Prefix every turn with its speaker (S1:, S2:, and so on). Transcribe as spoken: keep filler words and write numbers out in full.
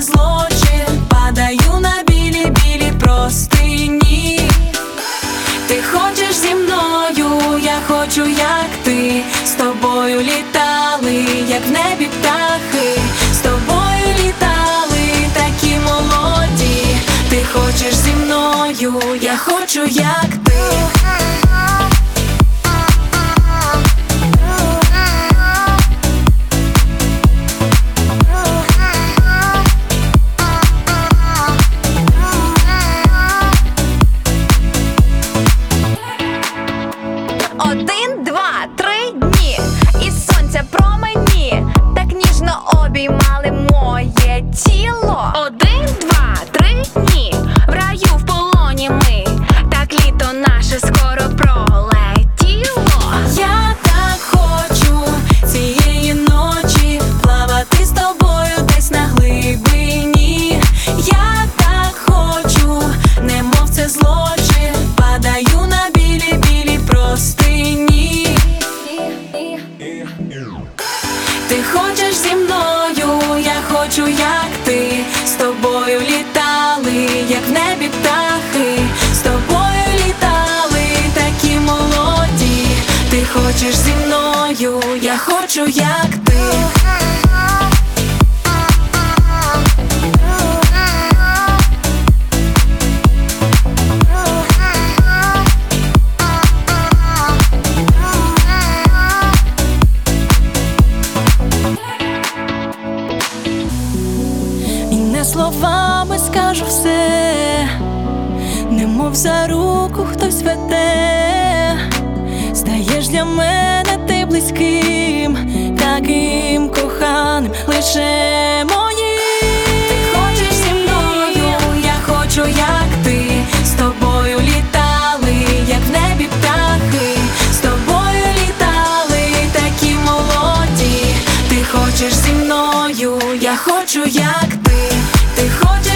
S1: злочин. Падаю на білі-білі простині. Ти хочеш зі мною, я хочу, як ти. З тобою літали, як в небі птахи. З тобою літали, такі молоді. Ти хочеш зі мною, я хочу, як ти.
S2: Один, два, три дні, і сонця промені так ніжно обіймали моє тіло. Один, два, три дні, в раю в полоні ми, так літо наше скоро пролетіло.
S1: Я так хочу цієї ночі плавати з тобою десь на глибині. Я так хочу, немов це злочин. Падаю на білі-білі простині. Ти хочеш зі мною, я хочу, як ти. З тобою літали, як в небі птахи. З тобою літали, такі молоді. Ти хочеш зі мною, я хочу, як ти. І не словами скажу все, немов за руку хтось веде. Стаєш для мене ти близьким, таким коханим, лише моїм. Ти хочеш зі мною, я хочу, як ти. З тобою літали, як в небі птахи. З тобою літали, такі молоді. Ти хочеш зі мною, я хочу, як ти. Ти хочеш